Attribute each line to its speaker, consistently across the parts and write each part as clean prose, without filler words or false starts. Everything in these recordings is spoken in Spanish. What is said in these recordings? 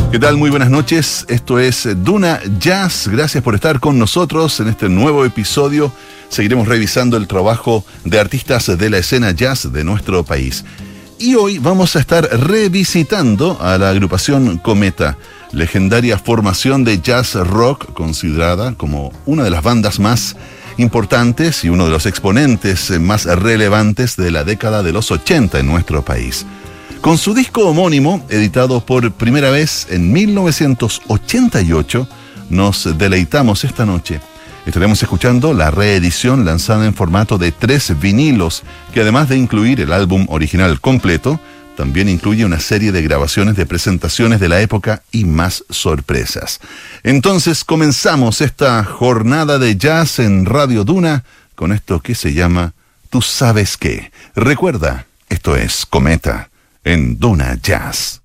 Speaker 1: ¿Qué tal? Muy buenas noches. Esto es Duna Jazz. Gracias por estar con nosotros en este nuevo episodio. Seguiremos revisando el trabajo de artistas de la escena jazz de nuestro país. Y hoy vamos a estar revisitando a la agrupación Cometa, legendaria formación de jazz rock considerada como una de las bandas más importantes y uno de los exponentes más relevantes de la década de los 80 en nuestro país. Con su disco homónimo, editado por primera vez en 1988, nos deleitamos esta noche. Estaremos escuchando la reedición lanzada en formato de 3 vinilos, que además de incluir el álbum original completo, también incluye una serie de grabaciones de presentaciones de la época y más sorpresas. Entonces comenzamos esta jornada de jazz en Radio Duna con esto que se llama Tú sabes qué. Recuerda, esto es Cometa en Duna Jazz.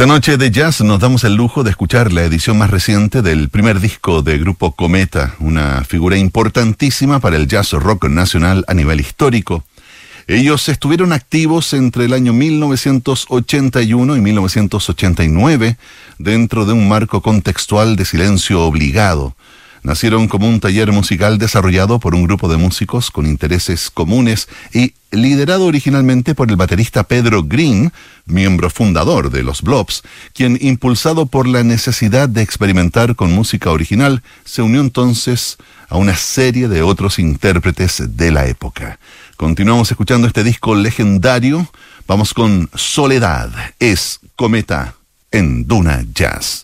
Speaker 1: Esta noche de jazz nos damos el lujo de escuchar la edición más reciente del primer disco de Grupo Cometa, una figura importantísima para el jazz rock nacional a nivel histórico. Ellos estuvieron activos entre el año 1981 y 1989 dentro de un marco contextual de silencio obligado. Nacieron como un taller musical desarrollado por un grupo de músicos con intereses comunes y liderado originalmente por el baterista Pedro Green, miembro fundador de los Blobs, quien, impulsado por la necesidad de experimentar con música original, se unió entonces a una serie de otros intérpretes de la época. Continuamos escuchando este disco legendario. Vamos con Soledad, es Cometa en Duna Jazz.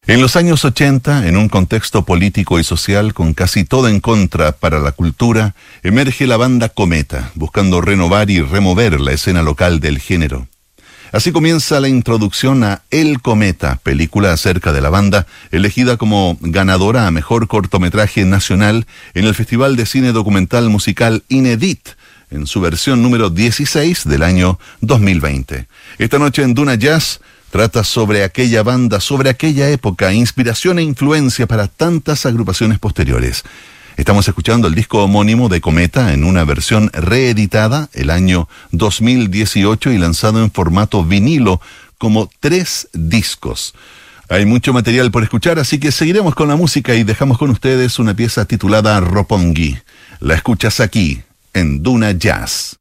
Speaker 1: En los años 80, en un contexto político y social con casi todo en contra para la cultura, emerge la banda Cometa, buscando renovar y remover la escena local del género. Así comienza la introducción a El Cometa, película acerca de la banda, elegida como ganadora a mejor cortometraje nacional en el Festival de Cine Documental Musical Inedit, en su versión número 16 del año 2020. Esta noche en Duna Jazz trata sobre aquella banda, sobre aquella época, inspiración e influencia para tantas agrupaciones posteriores. Estamos escuchando el disco homónimo de Cometa en una versión reeditada el año 2018 y lanzado en formato vinilo como 3 discos. Hay mucho material por escuchar, así que seguiremos con la música y dejamos con ustedes una pieza titulada Roppongi. La escuchas aquí, en Duna Jazz.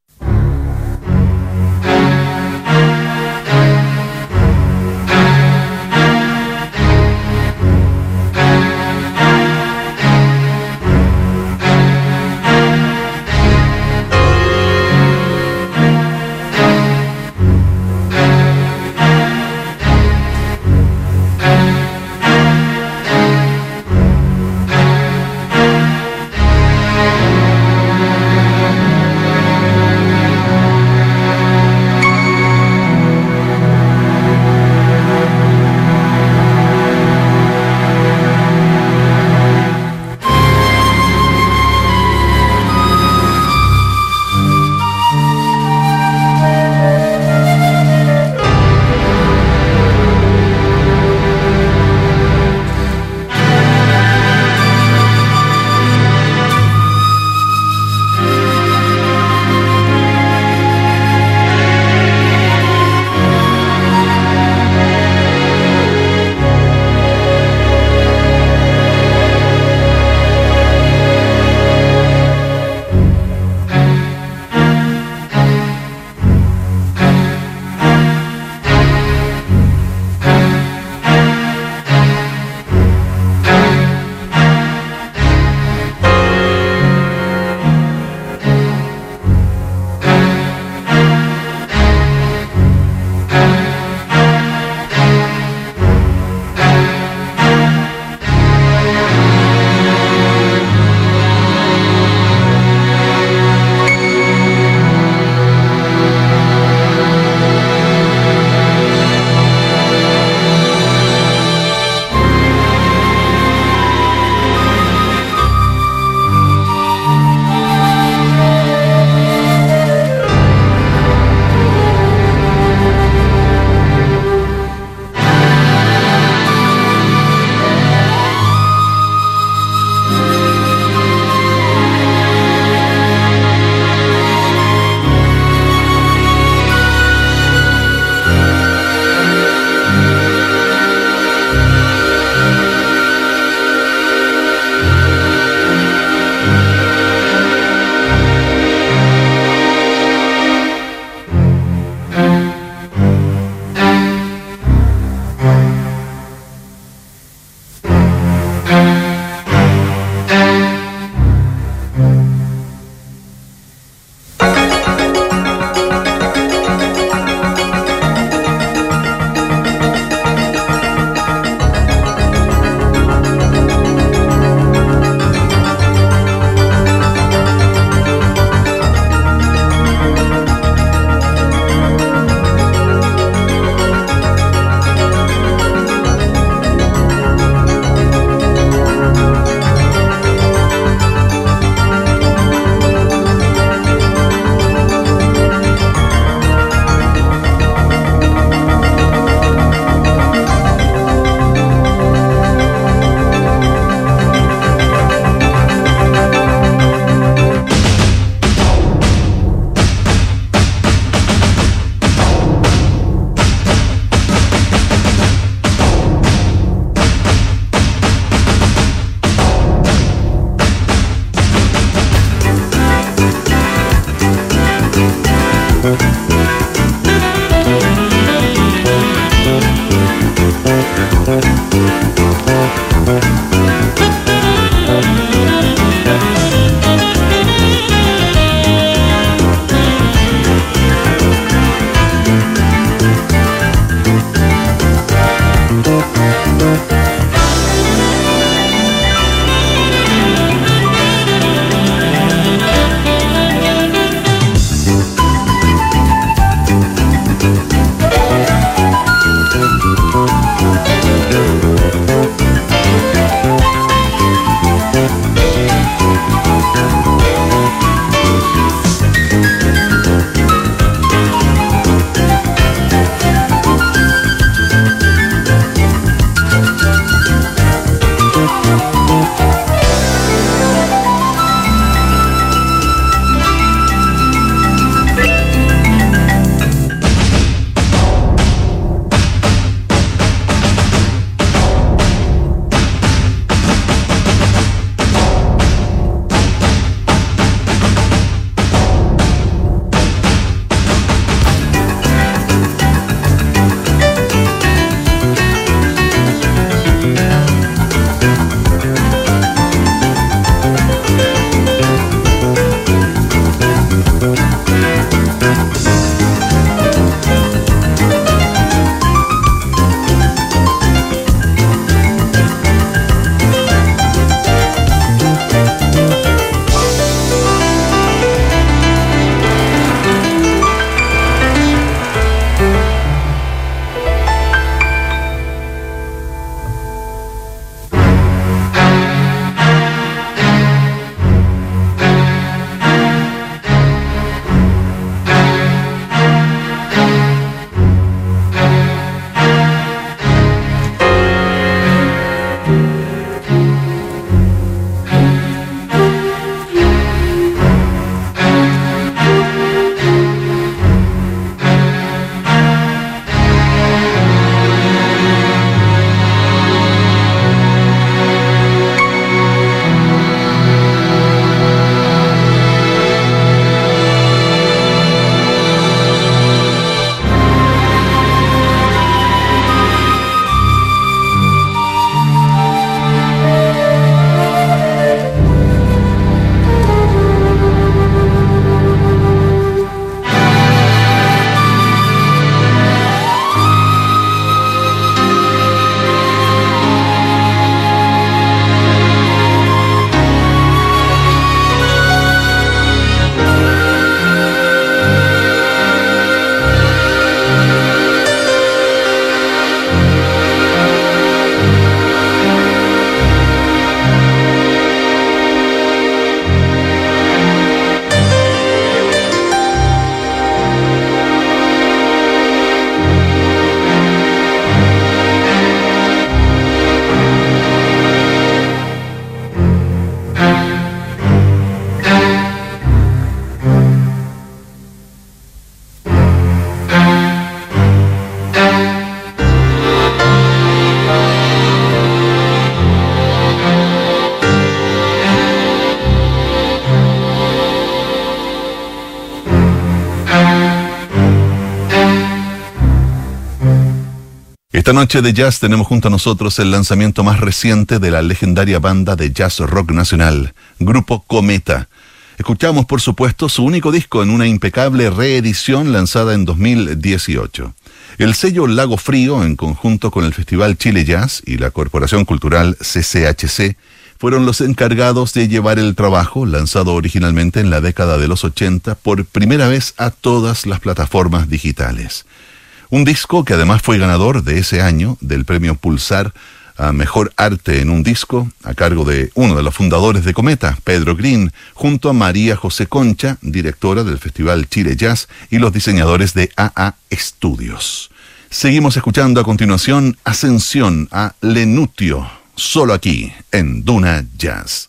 Speaker 1: Esta noche de jazz tenemos junto a nosotros el lanzamiento más reciente de la legendaria banda de jazz rock nacional, Grupo Cometa. Escuchamos, por supuesto, su único disco en una impecable reedición lanzada en 2018. El sello Lago Frío, en conjunto con el Festival Chile Jazz y la Corporación Cultural CCHC, fueron los encargados de llevar el trabajo, lanzado originalmente en la década de los 80, por primera vez a todas las plataformas digitales. Un disco que además fue ganador de ese año del premio Pulsar a Mejor Arte en un Disco, a cargo de uno de los fundadores de Cometa, Pedro Green, junto a María José Concha, directora del Festival Chile Jazz, y los diseñadores de AA Estudios. Seguimos escuchando a continuación Ascensión a Lenutio, solo aquí, en Duna Jazz.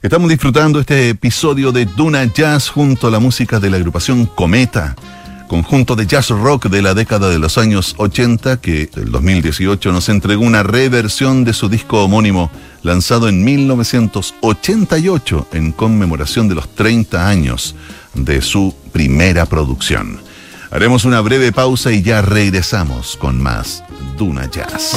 Speaker 1: Estamos disfrutando este episodio de Duna Jazz junto a la música de la agrupación Cometa, conjunto de jazz rock de la década de los años 80 que el 2018 nos entregó una reversión de su disco homónimo lanzado en 1988 en conmemoración de los 30 años de su primera producción. Haremos una breve pausa y ya regresamos con más Duna Jazz.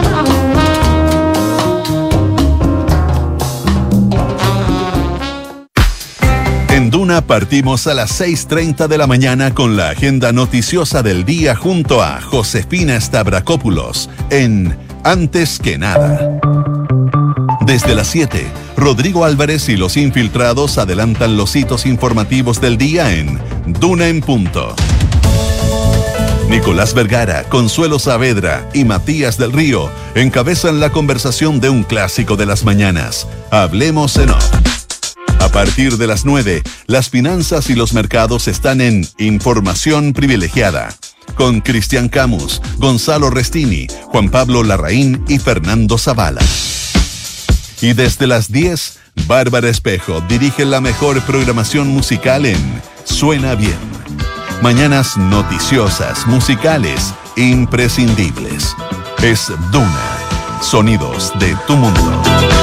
Speaker 1: En Duna partimos a las 6:30 de la mañana con la agenda noticiosa del día junto a Josefina Stavrakopoulos en Antes que Nada. Desde las 7, Rodrigo Álvarez y los infiltrados adelantan los hitos informativos del día en Duna en Punto. Nicolás Vergara, Consuelo Saavedra y Matías del Río encabezan la conversación de un clásico de las mañanas. Hablemos en off. A partir de las 9, las finanzas y los mercados están en Información Privilegiada, con Cristian Camus, Gonzalo Restini, Juan Pablo Larraín y Fernando Zavala. Y desde las 10, Bárbara Espejo dirige la mejor programación musical en Suena Bien. Mañanas noticiosas, musicales, imprescindibles. Es Duna, sonidos de tu mundo.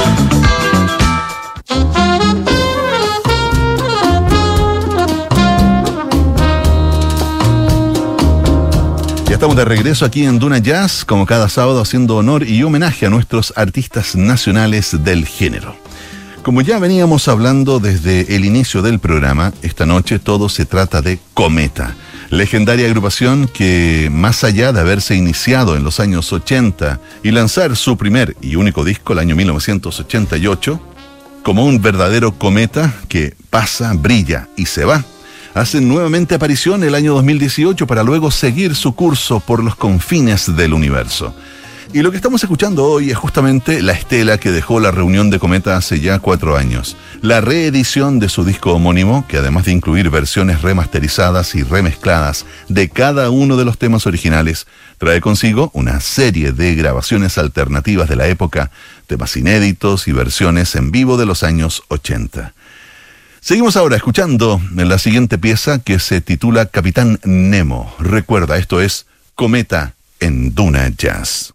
Speaker 1: Ya estamos de regreso aquí en Duna Jazz, como cada sábado haciendo honor y homenaje a nuestros artistas nacionales del género. Como ya veníamos hablando desde el inicio del programa, esta noche todo se trata de Cometa, legendaria agrupación que, más allá de haberse iniciado en los años 80 y lanzar su primer y único disco el año 1988, como un verdadero cometa que pasa, brilla y se va, hacen nuevamente aparición el año 2018 para luego seguir su curso por los confines del universo. Y lo que estamos escuchando hoy es justamente la estela que dejó la reunión de Cometa hace ya 4 años. La reedición de su disco homónimo, que además de incluir versiones remasterizadas y remezcladas de cada uno de los temas originales, trae consigo una serie de grabaciones alternativas de la época, temas inéditos y versiones en vivo de los años 80. Seguimos ahora escuchando la siguiente pieza que se titula Capitán Nemo. Recuerda, esto es Cometa en Duna Jazz.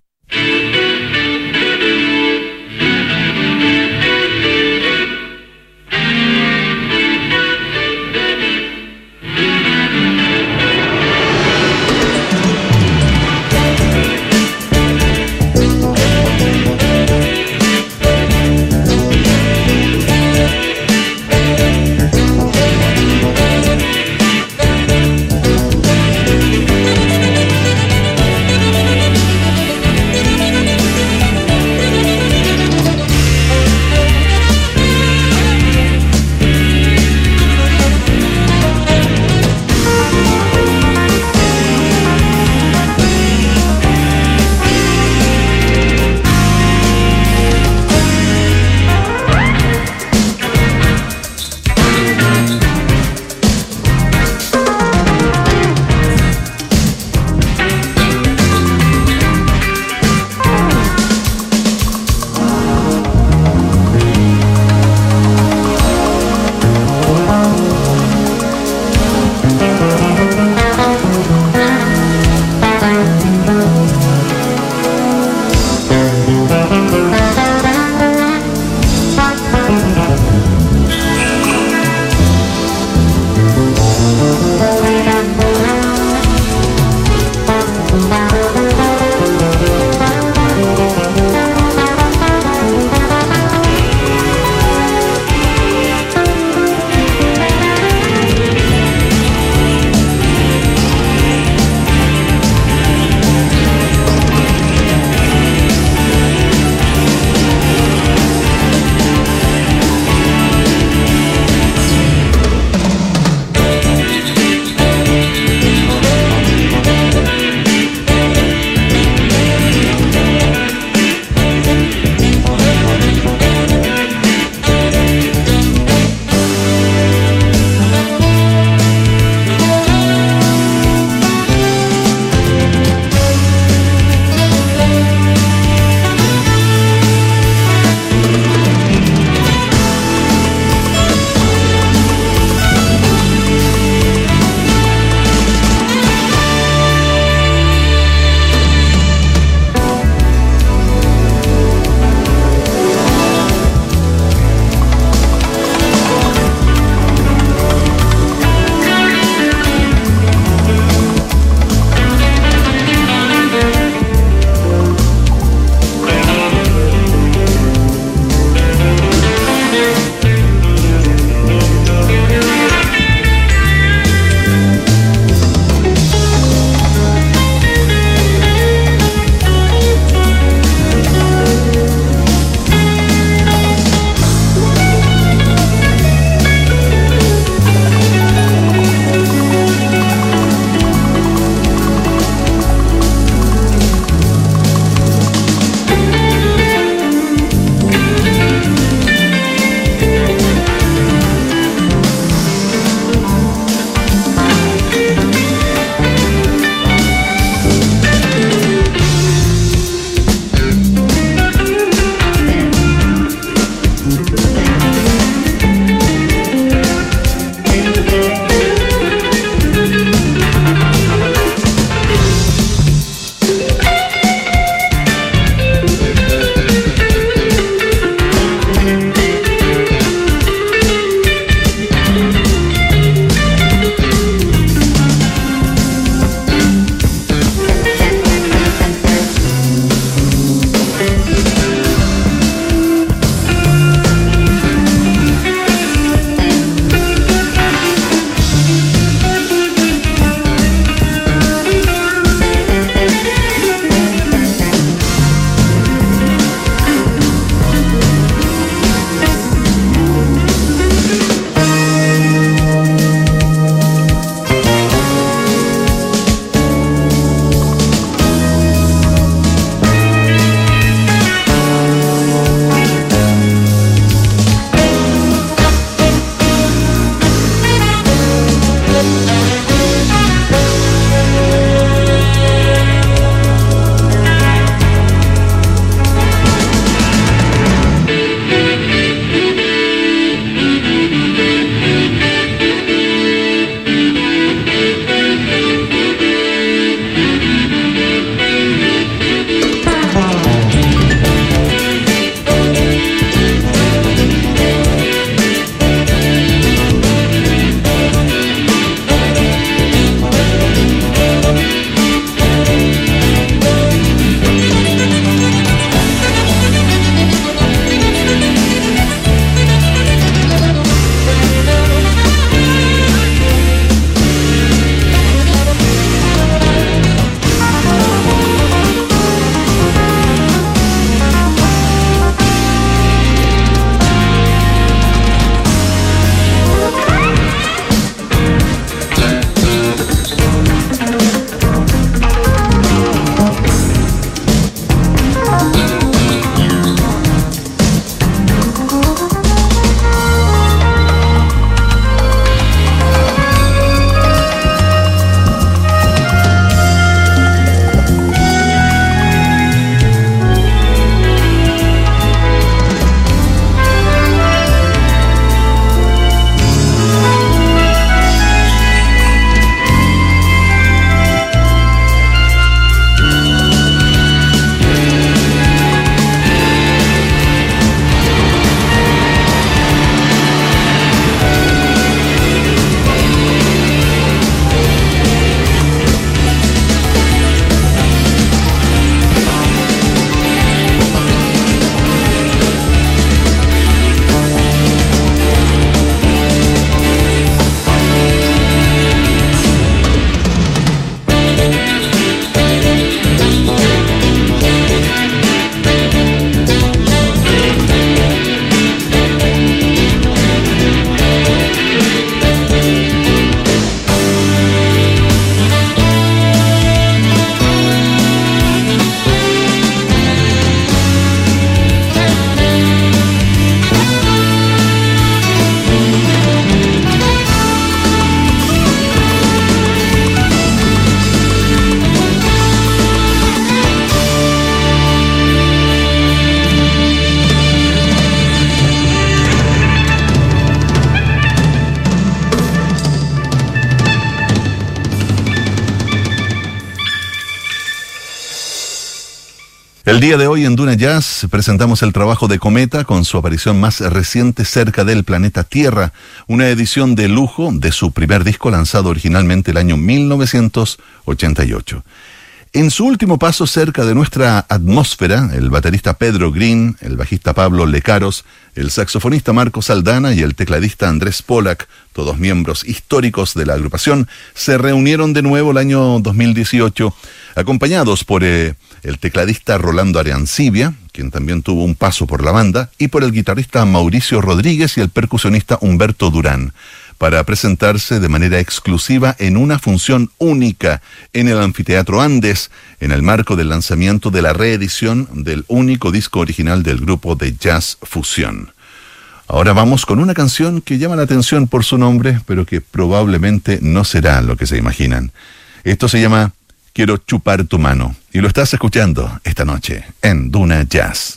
Speaker 1: El día de hoy en Duna Jazz presentamos el trabajo de Cometa con su aparición más reciente cerca del planeta Tierra, una edición de lujo de su primer disco lanzado originalmente el año 1988. En su último paso cerca de nuestra atmósfera, el baterista Pedro Green, el bajista Pablo Lecaros, el saxofonista Marco Saldana y el tecladista Andrés Polak, todos miembros históricos de la agrupación, se reunieron de nuevo el año 2018, acompañados por el tecladista Rolando Ariancibia, quien también tuvo un paso por la banda, y por el guitarrista Mauricio Rodríguez y el percusionista Humberto Durán, para presentarse de manera exclusiva en una función única en el Anfiteatro Andes, en el marco del lanzamiento de la reedición del único disco original del grupo de jazz fusión. Ahora vamos con una canción que llama la atención por su nombre, pero que probablemente no será lo que se imaginan. Esto se llama Quiero chupar tu mano, y lo estás escuchando esta noche en Duna Jazz.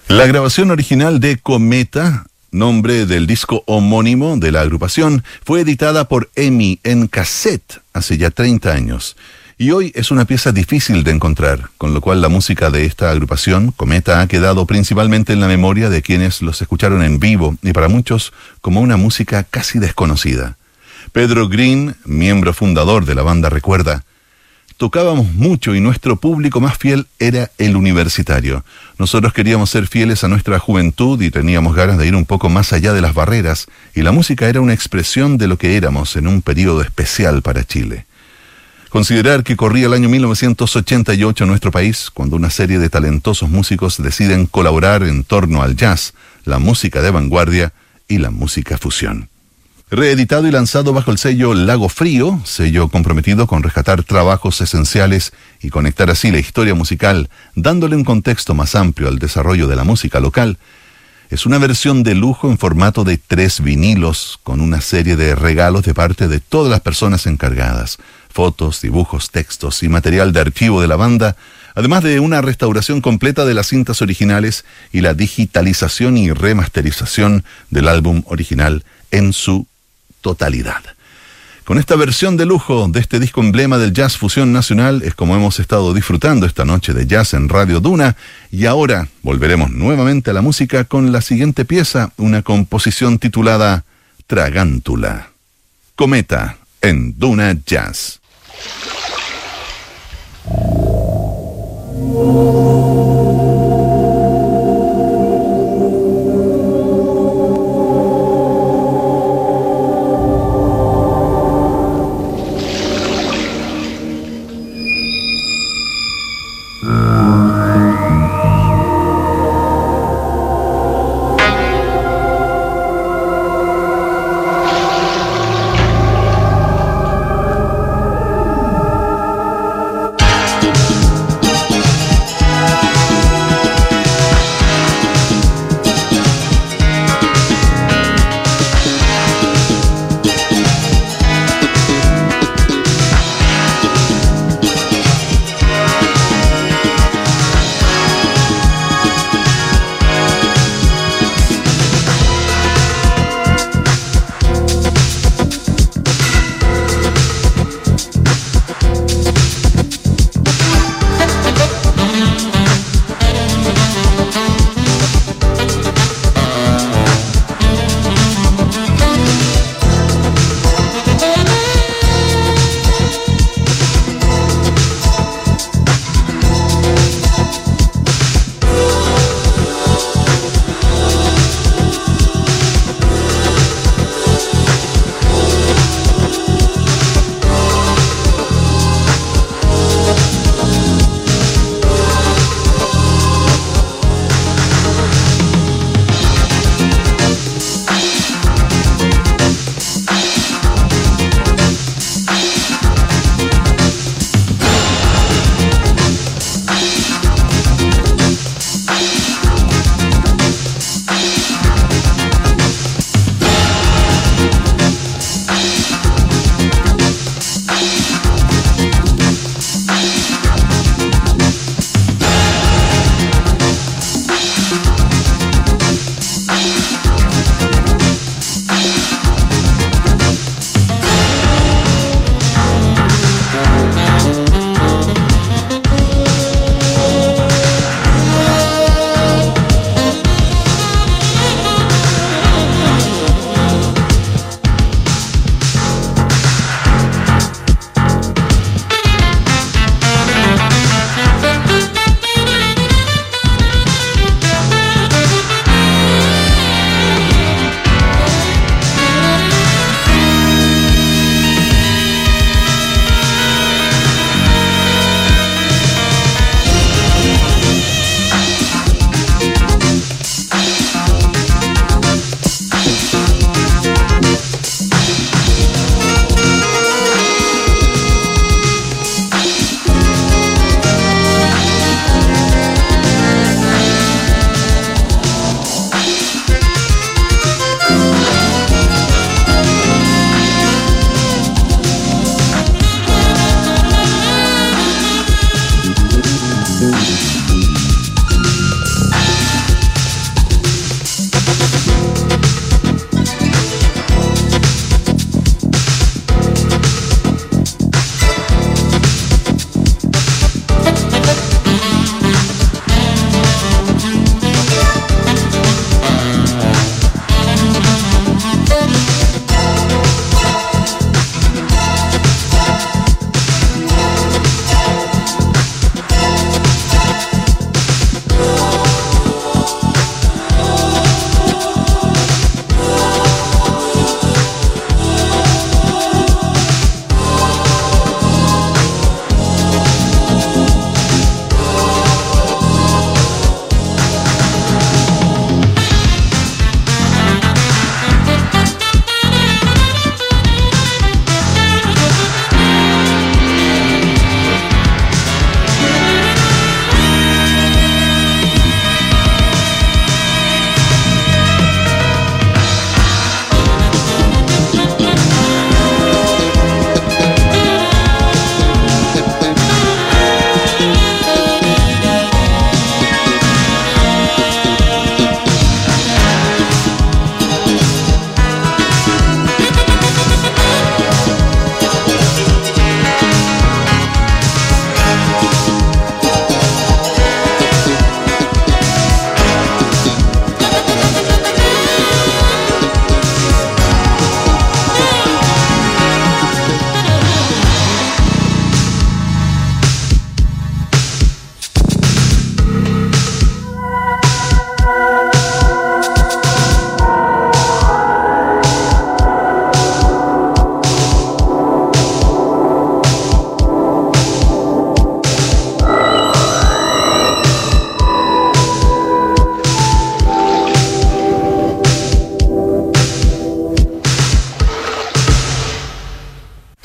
Speaker 1: La grabación original de Cometa, nombre del disco homónimo de la agrupación, fue editada por EMI en cassette hace ya 30 años. Y hoy es una pieza difícil de encontrar, con lo cual la música de esta agrupación, Cometa, ha quedado principalmente en la memoria de quienes los escucharon en vivo y para muchos como una música casi desconocida. Pedro Green, miembro fundador de la banda, recuerda: tocábamos mucho y nuestro público más fiel era el universitario. Nosotros queríamos ser fieles a nuestra juventud y teníamos ganas de ir un poco más allá de las barreras, y la música era una expresión de lo que éramos en un periodo especial para Chile. Considerar que corría el año 1988 en nuestro país, cuando una serie de talentosos músicos deciden colaborar en torno al jazz, la música de vanguardia y la música fusión. Reeditado y lanzado bajo el sello Lago Frío, sello comprometido con rescatar trabajos esenciales y conectar así la historia musical, dándole un contexto más amplio al desarrollo de la música local, es una versión de lujo en formato de 3 vinilos, con una serie de regalos de parte de todas las personas encargadas: fotos, dibujos, textos y material de archivo de la banda, además de una restauración completa de las cintas originales y la digitalización y remasterización del álbum original en su totalidad. Con esta versión de lujo de este disco emblema del jazz fusión nacional es como hemos estado disfrutando esta noche de jazz en Radio Duna, y ahora volveremos nuevamente a la música con la siguiente pieza, una composición titulada Tragántula. Cometa en Duna Jazz.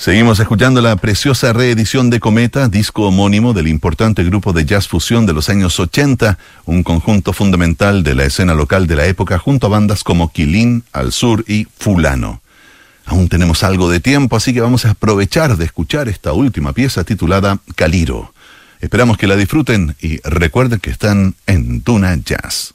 Speaker 1: Seguimos escuchando la preciosa reedición de Cometa, disco homónimo del importante grupo de jazz fusión de los años 80, un conjunto fundamental de la escena local de la época junto a bandas como Quilín, Al Sur y Fulano. Aún tenemos algo de tiempo, así que vamos a aprovechar de escuchar esta última pieza titulada Caliro. Esperamos que la disfruten y recuerden que están en Duna Jazz.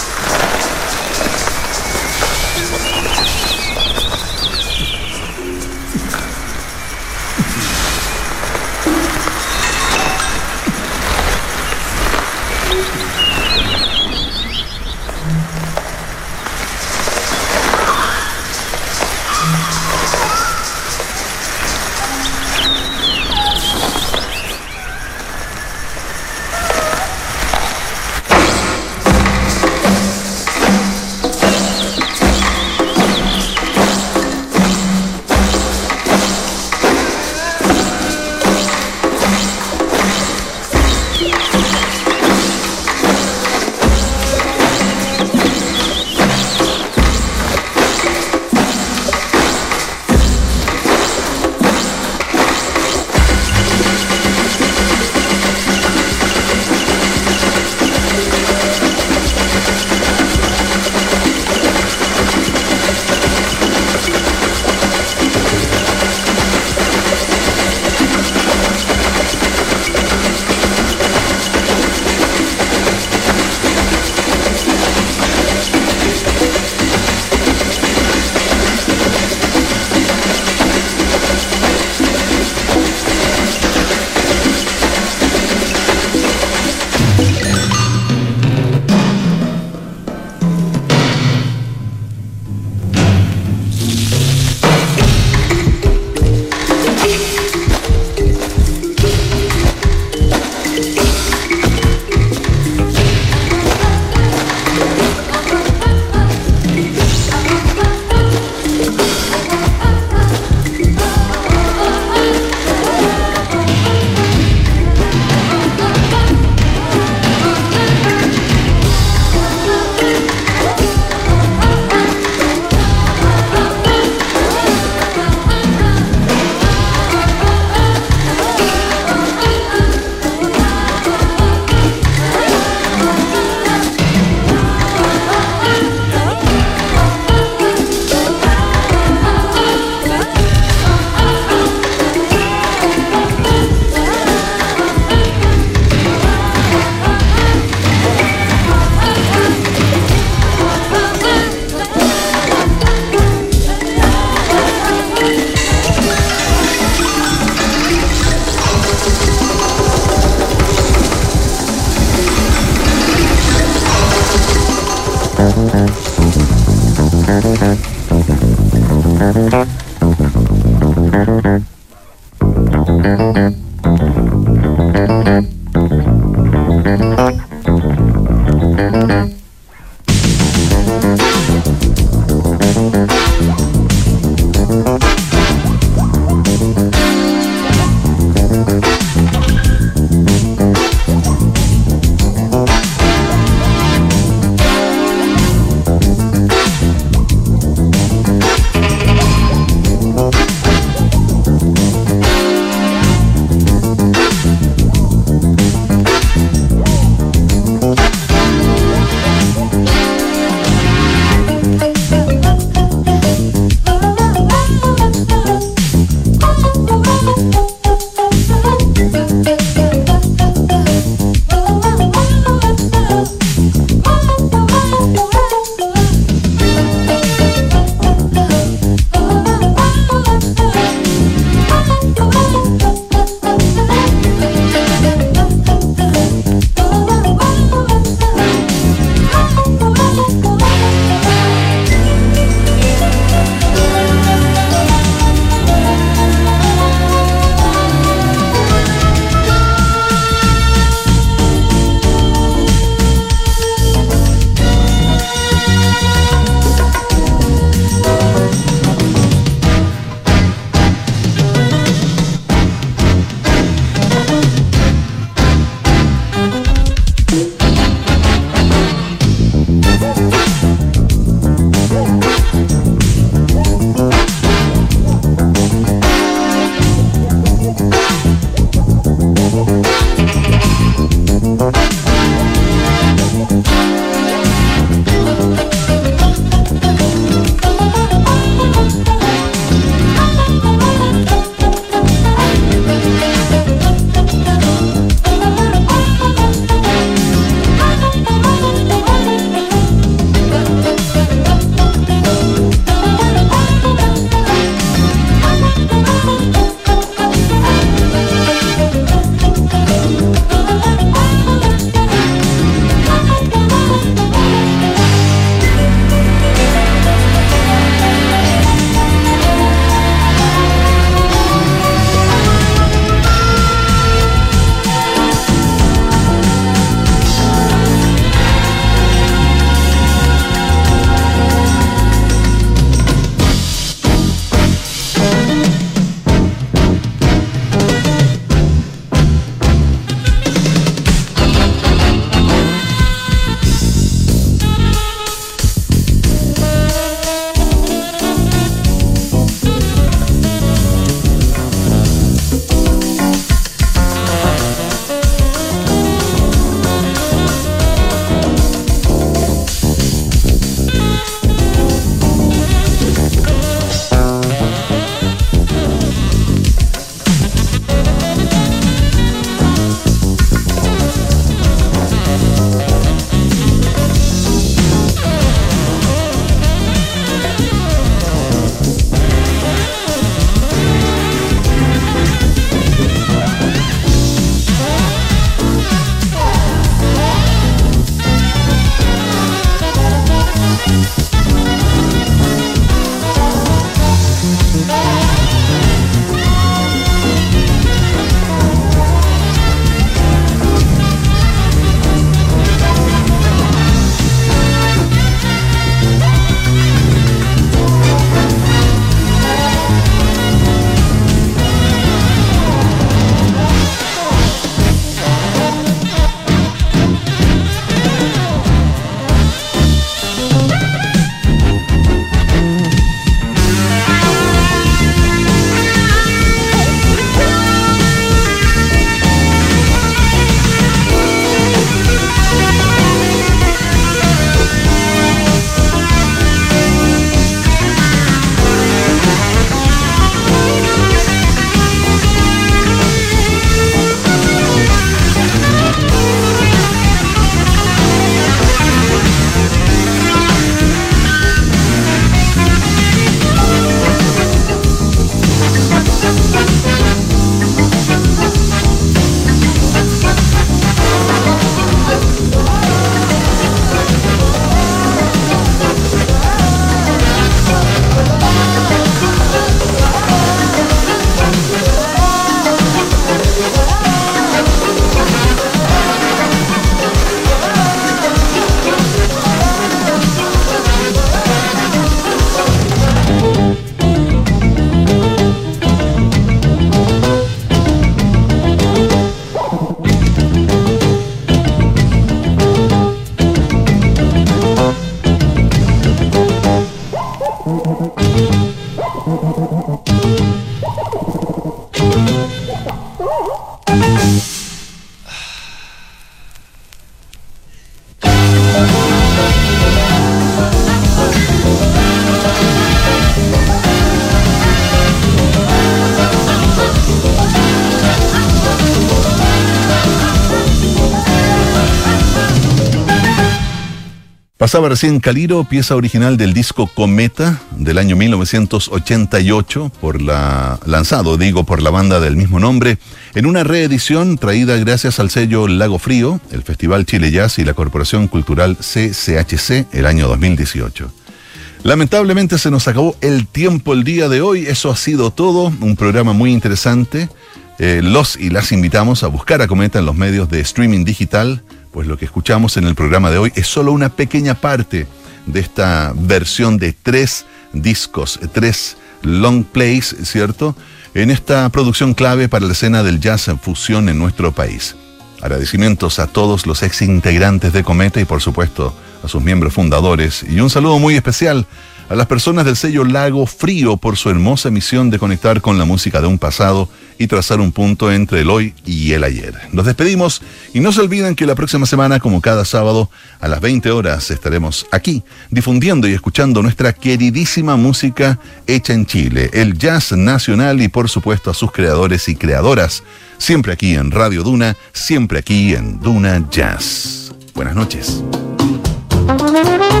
Speaker 1: Pasaba recién Caliro, pieza original del disco Cometa del año 1988, lanzado por la banda del mismo nombre, en una reedición traída gracias al sello Lago Frío, el Festival Chile Jazz y la Corporación Cultural CCHC el año 2018. Lamentablemente se nos acabó el tiempo el día de hoy, eso ha sido todo, un programa muy interesante. Los y las invitamos a buscar a Cometa en los medios de streaming digital, pues lo que escuchamos en el programa de hoy es solo una pequeña parte de esta versión de 3 discos, 3 long plays, ¿cierto? En esta producción clave para la escena del jazz en fusión en nuestro país. Agradecimientos a todos los ex integrantes de Cometa y por supuesto a sus miembros fundadores, y un saludo muy especial a las personas del sello Lago Frío por su hermosa misión de conectar con la música de un pasado y trazar un punto entre el hoy y el ayer. Nos despedimos y no se olviden que la próxima semana, como cada sábado, a las 20 horas estaremos aquí difundiendo y escuchando nuestra queridísima música hecha en Chile, el jazz nacional y por supuesto a sus creadores y creadoras, siempre aquí en Radio Duna, siempre aquí en Duna Jazz. Buenas noches.